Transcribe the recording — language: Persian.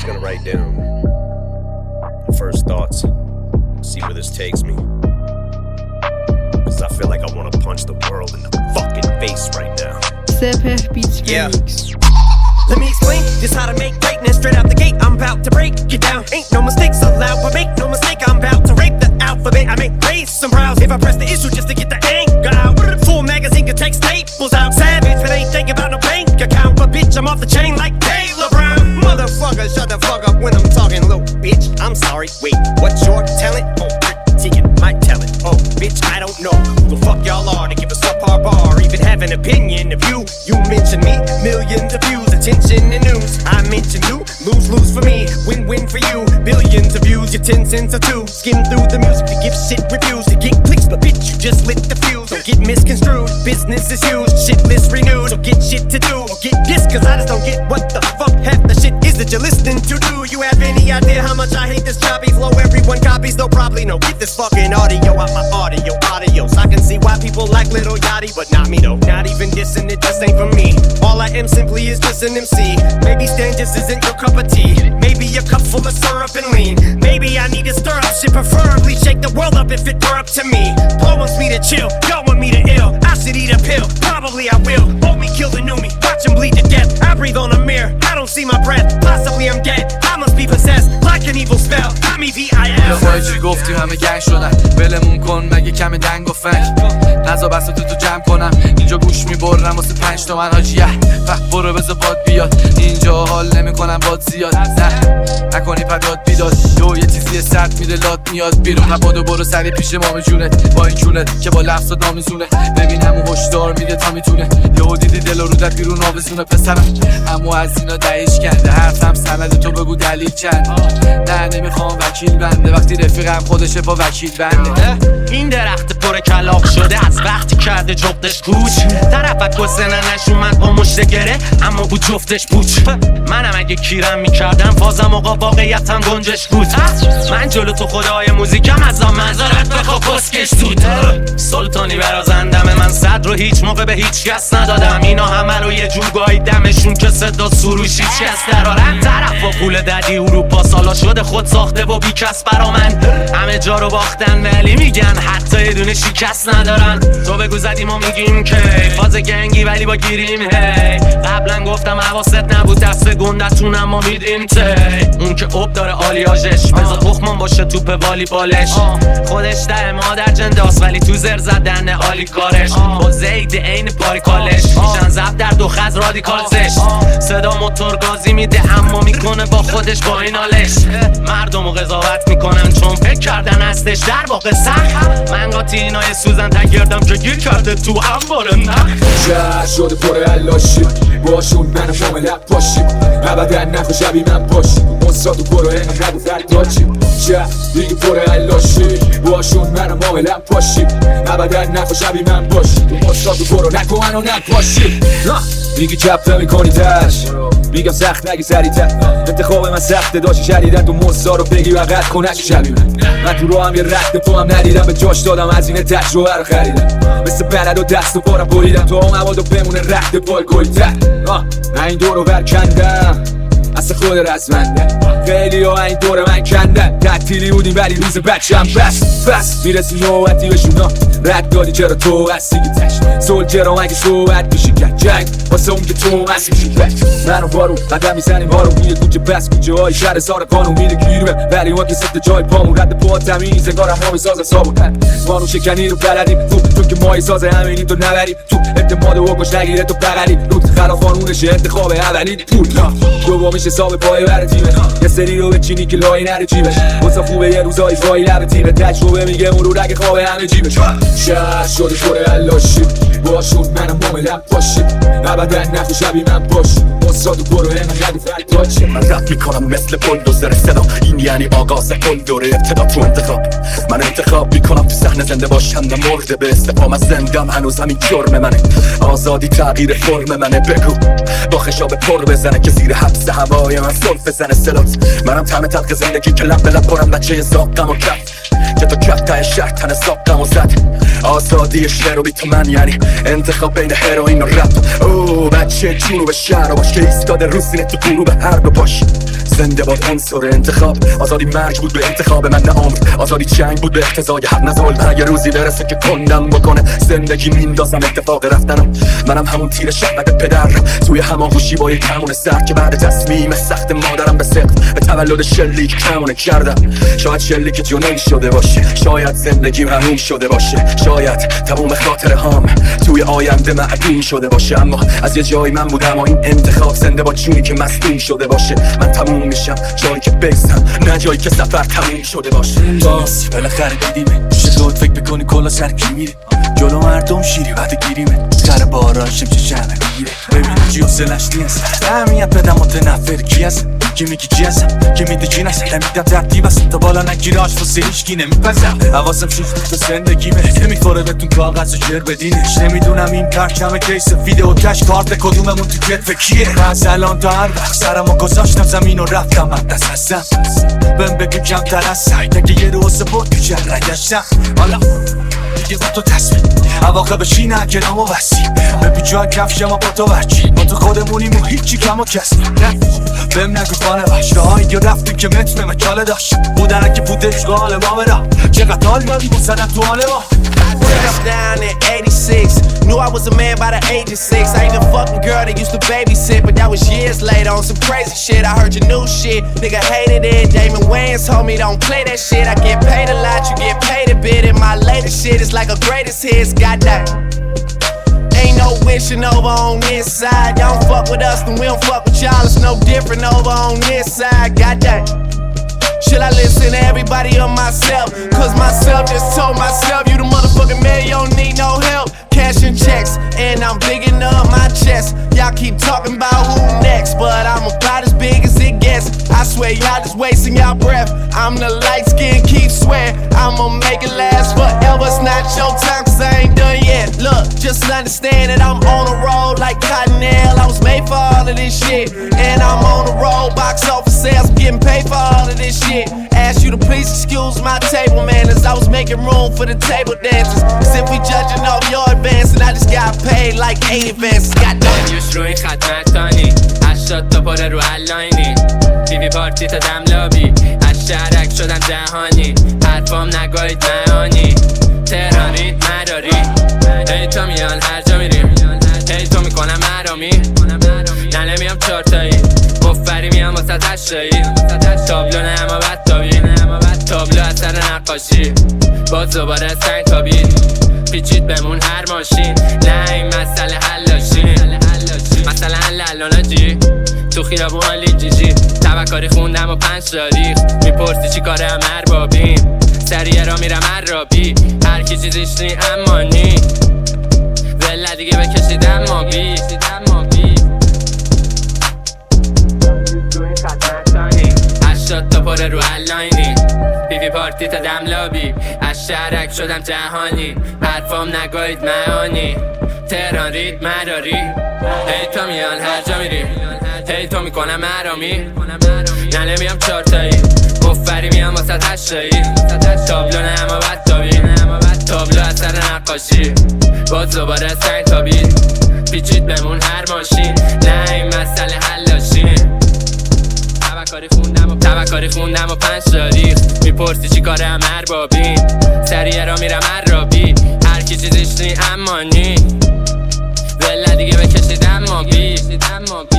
gonna write down my first thoughts, see where this takes me. Cause I feel like I wanna punch the world in the fucking face right now. Sepeh Beats Yeah. Remix. Let me explain just how to make greatness. Straight out the gate, I'm about to break it down. Ain't no mistakes allowed, but make no mistake, I'm about to rape the alphabet. I make raise some brows if I press the issue just to get the anger out. Full magazine can take staples out. Savage, but ain't thinking about no bank account. But bitch, I'm off the chain like Taylor Brown. Motherfucker, shut the fuck up when I'm talking, little bitch. I'm sorry, wait, what's your talent? Oh, critiquing my talent. Oh, bitch, I don't know who the fuck y'all are to give a subpar bar, even have an opinion of you. You mention me, millions of views, attention and news. I mention you, lose for me, win for you. Billions of views, your 10 cents or two. Skim through the music to give shit reviews, to get clicks, but bitch, you just lit the fuse. Don't get misconstrued, business is huge, shit list renewed. Don't get shit to do, or get this, cause I just don't get what the fuck half the shit is that you're listening to. Do you have any idea how much I hate this choppy flow? Everyone copies, they'll probably know. Get this fucking audio out my audios. I can see why people like Lil Yachty, but not me though. Not even dissing, it just ain't for me. All I am simply is just an MC. Maybe Stan just isn't your cup of tea. Maybe a cup full of syrup and lean. Maybe I need to stir up shit, preferably shake the world up if it were up to me. Paul wants me to chill, y'all want me to ill. I should eat a pill, probably I will. Hold me, kill the new me, watch him bleed to death. I breathe on a mirror, I don't see my breath. Possibly I'm dead, I must be possessed like an evil spell. I'm EVIL. ما چی گفتی همه گنگ شدن ولمون کن مگه کم دنگ و فنگ نزا بس تو جمع کنم اینجا گوش میبرم واسه 5 تومن حاجیه برو بذار باد بیاد اینجا حال نمیکنم باد زیاد نکنی پداد بیداد یه چیزی سرد میده لاد میاد بیرون نبادو برو سری پیش مام جونت با این چونت که با لفظات نامیزونه ببین همون هشدار میده تا میتونه یهو دیدی دل رو در بیرون آویزونه پسرم امو از اینا دهیش کنده حرفم سند تو بگو دلیل چند نه نمیخوام وکیل بنده وقتی رفیقم خودشه با وکیل بنده این درخت پر کلاق شده از وقتی کرده جفتش کوچ طرفت گسنه نشومد با مشت گره اما بود جفتش پوچ منم اگه کیرم میکردم فازم آقا واقعیتم گنجش بود من جلو تو خدای موزیکم از مزارت بخوا پسکش زود سلطانی برازندم من صد رو هیچ موقع به هیچ کس ندادم اینا همه رو یه جور گاییدمشون که صدا سروشی چست درارن طرف و پول ددی اروپا سالا شده خود ساخته و بی کس برا من همه جا رو باختن ولی میگن حتی یه دونه شکست ندارن تو بگو زدیم و میگیم که فاز گنگی ولی با گیریم هی قبلا گفتم حواست نبود دست گندتون اما میدیم تی اون که اوب داره آلیاژش بذار تخمان باشه توپ والیبالش خودش ده مادر جنداست ولی تو زر زدن آلی کارش با زید عین باریکالش میشن زب در دو خز رادیکال زشت صدا موتور گازی میده اما میکنه با خودش با این حالش مردم رو قضاوت میکنن چون فکر کردن هستش در واقع سخت من قاطینای سوزن تگردم که گیر کرده تو انبار نخ شهر شده پر علاشی باشون منم شامل باشی ابدا نخو شبیه من باشی مصاد و برو اینو نگو فرداشی شهر دیگه پر علاشی باشون منم شامل باشی ابدا نخو شبیه من باشی مصاد و برو نگو منو نباشی دیگه چپ نمیکنی تش میگم سخت نگی سریع‌تر انتخاب من سخته داشتی شدیدن تو مصاد رو بگی و قد کنش شبیه من تو رو هم یه رخت پا هم ندیدم به جاش دادم از این تجربه رو خریدم مثل بلد و دست و پارم بریدم تا مبادا بمونه رخت پال گلی‌تر من این دور رو برکندم اصلا خود رسمنده خیلی ها این دور من کندن تعطیلی بودیم ولی روز بچم بس میرسی نوبتی بشونا رد دادی چرا تو هستی که تش سولجرام اگه صحبت بشی کرد جنگ واسه اون که تو مستی میشی من و بارو قدم میزنیم بارو میره کوچه بس کوچه های شهر سار قانون میره گیرمه ولی ما که سفت جای پامون رد پا تمیز انگارم ما میسازه صابون قانون شکنی رو بلدیم تو که ماهی سازه همینیم تو نبریم تو اعتماد و کش نگیره تو بغلی روت خلاف قانونشه انتخاب اولی پول دومیش حساب پای بر تیمه یه سری رو بچینی که لای نره جیبش واسه خوبه یه روزایی فایی لب تیمه تجربه میگه مرور اگه خوابه همه جیبش شهر شده پر علاشی باشون منم معاملم باشی ابدا نخو شبیه من باشی مصاد و برو اینو نگو فرداشی من رد میکنم مثل بلدوزر صدا این یعنی آغاز کل دوره ابتدا تو انتخاب من انتخاب میکنم تو صحنه زنده باشم نه مرده به استفام از زندم هنوز همین جرم منه آزادی تغییر فرم منه بگو با خشاب پر بزنه که زیر حبس هوای من سلف زنه سلات منم طعم تلخ زندگی که لب به لب کنم بچه زاقم و کف که تو کف ته شهر تن ساقم و زد آزادی شعر و بی تو من یعنی انتخاب بین هروئین و رپ او بچه جنوب شهر باش که ایستاده رو سینه تو غروب هر رو باش زنده باد عنصر انتخاب. آزادی مرگ بود به انتخاب من، نه عمر. آزادی جنگ بود به اقتضای حق، نه ظلم. اگه روزی برسه که کندم بکنه زندگی میندازم اتفاق رفتنم. منم همون تیر شهوت پدرم توی هماغوشی با یک کمون سر که بعد تصمیم سخت مادرم به سقف به تولد شلیک کمونه کردم. شاید شلیک جنون شده باشه، شاید زندگیم هموم شده باشه، شاید تموم خاطره هام توی آینده معدوم شده باشه. اما از یه جایی من بودم و این انتخاب زنده با جونی که مصدوم شده باشه. من تموم میشم جایی که بیستم، نه جایی که سفر تموم شده باشه. باز بالاخره دیدیمه، شد فکر بکنی کلا سر کی میره، جلو مردم شیری وقتی گیریمه، سر باران شمچه شمه میگیره. ببین چی حسلش نیست، اهمیت بدم متنفر کی هست، کی میگی چی هستم، کی میده چی نست. نمیدم ترتیب است تا بالا نگیره، آشفاسه هیچکی نمیپزم. حواسم شیفت به زندگیمه، نمیخوره بهتون کاغذ و شعر بدینش. نمیدونم این پرچم کیس ویدیو کش کارت کدوممون تو کتف کیه. از الان تا هر وقت سرمو گذاشتم زمین و رفتم مقدس هستم. بهم بگو کمتر از سعی که یه روز بود که رگشتم. حالا دیگه با تو تصمیم عواقب چی نه که نامو وسیم. ببین جای کفش ما با تو ورچی، ما تو خودمونیم و هیچی کم و کسی. بهم نگو خانه باش راهایی که رفتیم که متر مکاله داشت بودن که بوده اشغال ما برا. چقدر حال یادی بزنم تو حال ما. Down in 86, knew I was a man by the age of 6. I ain't a fucking girl that used to babysit, but that was years later on some crazy shit. I heard your new shit, nigga hated it. Damon Wayans told me don't play that shit. I get paid a lot, you get paid a bit. And my latest shit is like a greatest hits, goddamn. Ain't no wishing over on this side. Y'all don't fuck with us, then we don't fuck with y'all. It's no different over on this side, goddamn. Should I listen to everybody or myself? Cause myself just told myself, you the motherfucking man, you don't need no help. Cashing checks, and I'm bigging up my chest. Y'all keep talking about who next, but I'm about as big as it gets. I swear y'all just wasting y'all breath. I'm the light skin, keep swear I'ma make it last forever. It's not your time cause I ain't done yet. Look, just understand that I'm on the road like Cottonelle. I was made for all of this shit, and I'm on the road, box office sales, I'm getting paid for all of this shit. Ask you to please excuse my table manners, I was making room for the table dancers. Simply judging off your advance, and I just got paid like 8 advances. Goddamn. یوش روی خدمتانی 80 تا پاره رو الاینی بیبی پارتی تا دم لابی از شهرک شدم جهانی حرفام نگاهید معانی تهران رید مداری هی تو میان هر جا میریم هی تو میکنم مرامی نه نمیم چارتایی مفری میام واسه هشتایی تابلو نه اما بدتابی تابلو اثر نقاشی باز دوباره سنگ تابید پیچید بمون هر ماشین نه این مسئله حلاشین مثلا لالاناجی تو خیابون لیجیجی تبکاری خوندم و 5 تاریخ میپرسی چی کاره هم اربابیم سریعه را میرم عرابی هر کی چیزیش نی اما نی وله دیگه بکشیدم ما بی 80 تا پاره رو الاینی بیبی پارتی تا دم لابی از شهرک شدم جهانی حرفام نگاهید معانی تهران رید مداری هی تو میان هر جا میریم هی تو میکنم مرامی نه نمیم چارتایی مفری میام واسه هشتایی تابلو نه اما بدتابی تابلو اثر نقاشی باز دوباره سنگ تابید پیچید بمون هر ماشین نه این مسئله حلاشین تبکاری خوندم و 5 تاریخ میپرسی چی کاره هم اربابیم سریعه را میرم عرابی هر کی چیزیش نی اما نی وله دیگه بکشیدم ما بی